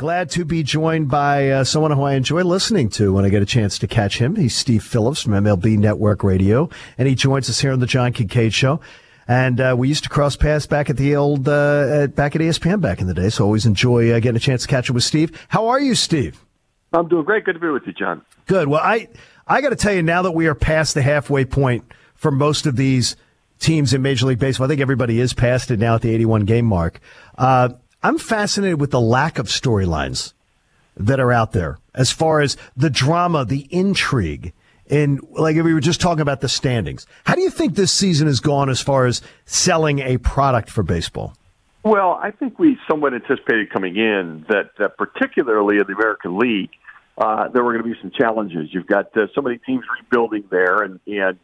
Glad to be joined by someone who I enjoy listening to when I get a chance to catch him. He's Steve Phillips from MLB Network Radio, and he joins us here on the John Kincaid Show. And we used to cross paths back at the old back at ESPN back in the day, so always enjoy getting a chance to catch up with Steve. How are you, Steve? I'm doing great. Good to be with you, John. Good. Well, I got to tell you, now that we are past the halfway point for most of these teams in Major League Baseball, I think everybody is past it now at the 81-game mark. I'm fascinated with the lack of storylines that are out there as far as the drama, the intrigue, and like we were just talking about the standings. How do you think this season has gone as far as selling a product for baseball? Well, I think we somewhat anticipated coming in that particularly in the American League, there were going to be some challenges. You've got so many teams rebuilding there, and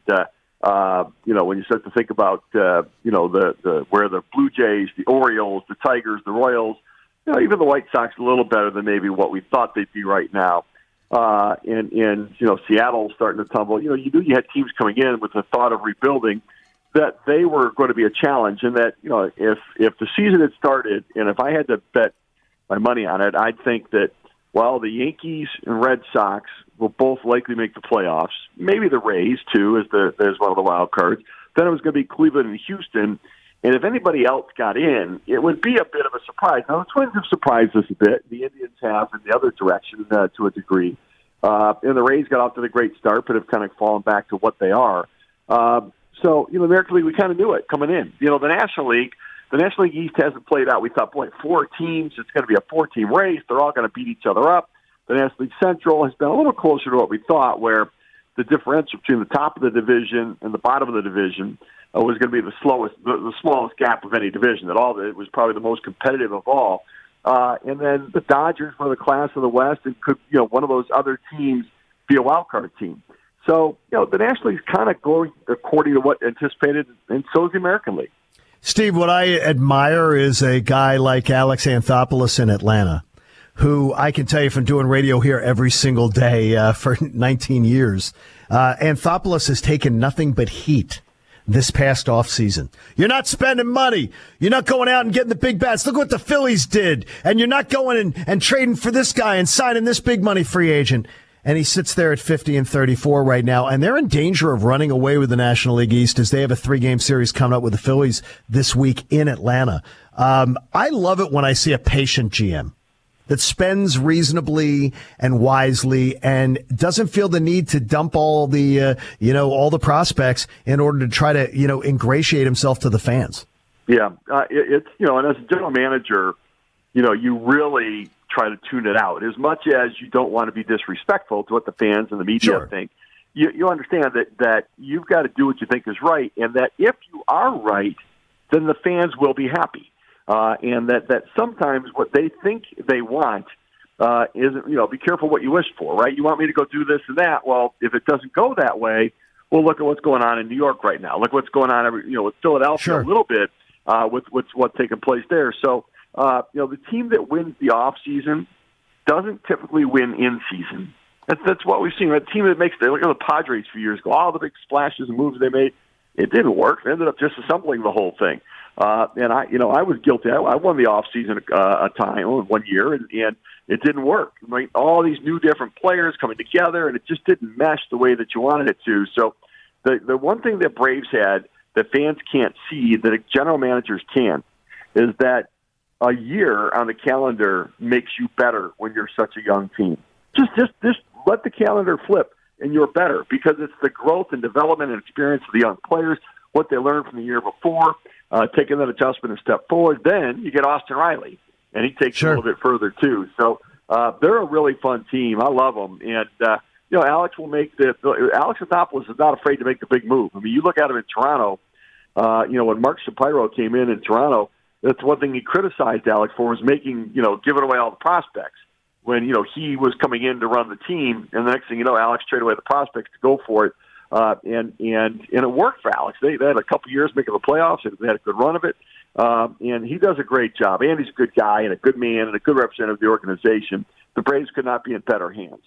when you start to think about the where the Blue Jays, the Orioles, the Tigers, the Royals, even the White Sox a little better than maybe what we thought they'd be right now. And Seattle's starting to tumble. You had teams coming in with the thought of rebuilding, that they were going to be a challenge, and that if the season had started, and if I had to bet my money on it, I'd think that the Yankees and Red Sox will both likely make the playoffs. Maybe the Rays too, as one of the wild cards. Then it was going to be Cleveland and Houston, and if anybody else got in, it would be a bit of a surprise. Now the Twins have surprised us a bit. The Indians have in the other direction to a degree, and the Rays got off to the great start, but have kind of fallen back to what they are. So the American League, we kind of knew it coming in. The National League East hasn't played out. We thought, 4 teams. It's going to be a 4-team race. They're all going to beat each other up. The National League Central has been a little closer to what we thought, where the differential between the top of the division and the bottom of the division was going to be the smallest gap of any division. It was probably the most competitive of all. And then the Dodgers were the class of the West, and could one of those other teams be a wild card team. So the National League's kind of going according to what anticipated, and so is the American League. Steve, what I admire is a guy like Alex Anthopoulos in Atlanta, who I can tell you from doing radio here every single day for 19 years. Anthopoulos has taken nothing but heat this past offseason. You're not spending money. You're not going out and getting the big bats. Look what the Phillies did. And you're not going and trading for this guy and signing this big money free agent. And he sits there at 50-34 right now, and they're in danger of running away with the National League East as they have a 3-game series coming up with the Phillies this week in Atlanta. I love it when I see a patient GM that spends reasonably and wisely and doesn't feel the need to dump all the prospects in order to try to ingratiate himself to the fans. Yeah, it's and as a general manager, you really try to tune it out. As much as you don't want to be disrespectful to what the fans and the media think, you understand that you've got to do what you think is right, and that if you are right, then the fans will be happy. And that sometimes what they think they want isn't, be careful what you wish for, right? You want me to go do this and that. Well, if it doesn't go that way, well, look at what's going on in New York right now. Look what's going on, with Philadelphia a little bit, with what's taking place there. So, the team that wins the off season doesn't typically win in season. That's what we've seen. A team that look at the Padres a few years ago, all the big splashes and moves they made, it didn't work. They ended up disassembling the whole thing. And I was guilty. I won the off season a time, 1 year, and it didn't work. Right? All these new different players coming together, and it just didn't mesh the way that you wanted it to. So the one thing that Braves had that fans can't see that general managers can is that a year on the calendar makes you better when you're such a young team. Just let the calendar flip, and you're better, because it's the growth and development and experience of the young players, what they learned from the year before, taking that adjustment a step forward. Then you get Austin Riley, and he takes it a little bit further too. So they're a really fun team. I love them, and Alex will make Alex Anthopoulos is not afraid to make the big move. I mean, you look at him in Toronto. When Mark Shapiro came in Toronto, that's one thing he criticized Alex for, was giving away all the prospects when, he was coming in to run the team. And the next thing you know, Alex traded away the prospects to go for it. And it worked for Alex. They had a couple years making the playoffs, and they had a good run of it. And he does a great job. Andy's a good guy and a good man and a good representative of the organization. The Braves could not be in better hands.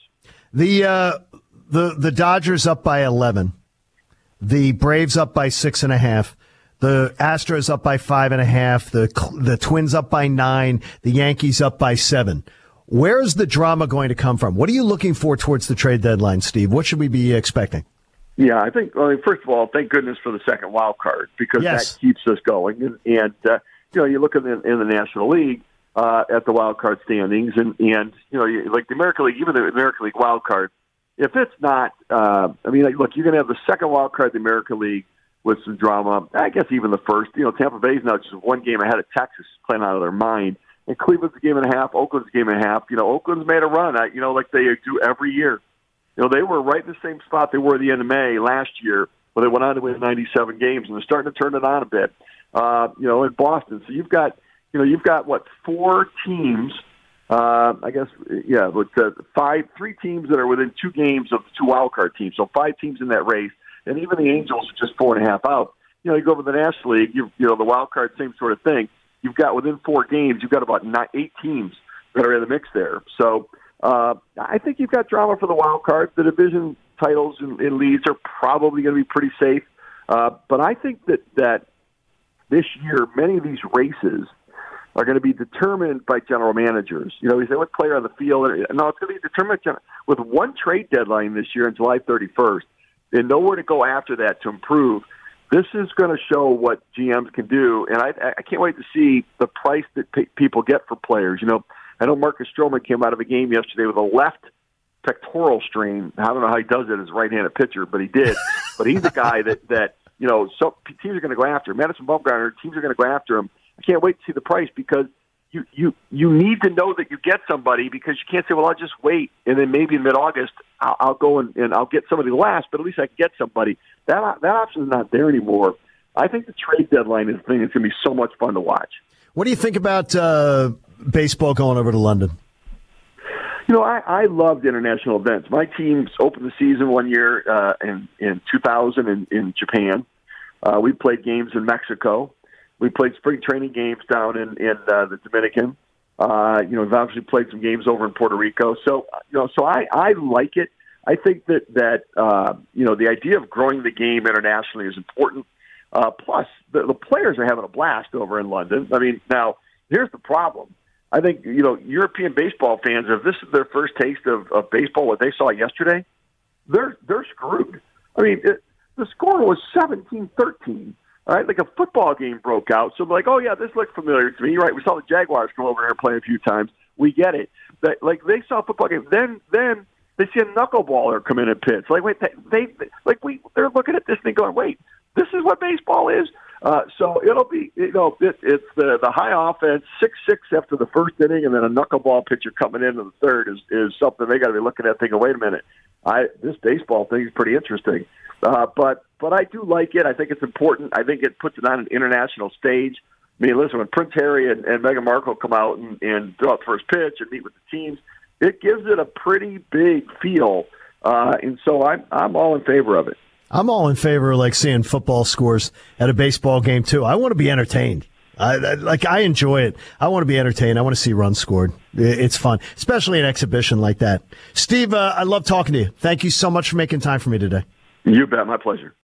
The Dodgers up by 11. The Braves up by 6.5. The Astros up by 5.5. The Twins up by 9. The Yankees up by 7. Where's the drama going to come from? What are you looking for towards the trade deadline, Steve? What should we be expecting? Yeah, I think, first of all, thank goodness for the second wild card, because that keeps us going. And you look in the National League at the wild card standings, and like the American League, even the American League wild card, if it's not, look, you're going to have the second wild card in the American League with some drama. I guess even the first. Tampa Bay's now just one game ahead of Texas, playing out of their mind. And Cleveland's a game and a half. Oakland's a game and a half. Oakland's made a run, like they do every year. They were right in the same spot they were at the end of May last year, where they went on to win 97 games, and they're starting to turn it on a bit. In Boston. So you've got what, 4 teams? Three teams that are within 2 games of the 2 wild card teams. So 5 teams in that race, and even the Angels are just 4.5 out. You go over the National League. The wild card, same sort of thing. You've got within 4 games, you've got about 8 teams that are in the mix there. So I think you've got drama for the wild card. The division titles and leads are probably going to be pretty safe. But I think that this year, many of these races are going to be determined by general managers. You say what player on the field. No, it's going to be determined with one trade deadline this year on July 31st, and nowhere to go after that to improve. This is going to show what GMs can do, and I can't wait to see the price that people get for players. I know Marcus Stroman came out of a game yesterday with a left pectoral strain. I don't know how he does it as a right-handed pitcher, but he did. But he's a guy that so teams are going to go after him. Madison Bumgarner, teams are going to go after him. I can't wait to see the price, because you need to know that you get somebody, because you can't say, well, I'll just wait, and then maybe in mid-August I'll go and I'll get somebody last, but at least I can get somebody. That option is not there anymore. I think the trade deadline is the thing that's going to be so much fun to watch. What do you think about baseball going over to London? I loved international events. My teams opened the season one year in 2000 in Japan. We played games in Mexico. We played spring training games down in the Dominican. We've obviously played some games over in Puerto Rico. So I like it. I think that the idea of growing the game internationally is important. Plus, the players are having a blast over in London. Now, here's the problem. I think, European baseball fans, if this is their first taste of baseball, what they saw yesterday, they're screwed. The score was 17-13. All right, like a football game broke out. So they're like, oh, yeah, this looks familiar to me. Right, we saw the Jaguars come over here and play a few times. We get it. They saw a football game. Then they see a knuckleballer come in and pitch. They're looking at this thing going, wait, this is what baseball is? So it'll be, it's the high offense, 6-6 after the first inning, and then a knuckleball pitcher coming into the third is something they got to be looking at thinking, wait a minute, this baseball thing is pretty interesting. But I do like it. I think it's important. I think it puts it on an international stage. Listen, when Prince Harry and Meghan Markle come out and throw out the first pitch and meet with the teams, it gives it a pretty big feel. And so I'm all in favor of it. I'm all in favor of seeing football scores at a baseball game too. I want to be entertained. I enjoy it. I want to be entertained. I want to see runs scored. It's fun, especially an exhibition like that. Steve, I love talking to you. Thank you so much for making time for me today. You bet. My pleasure.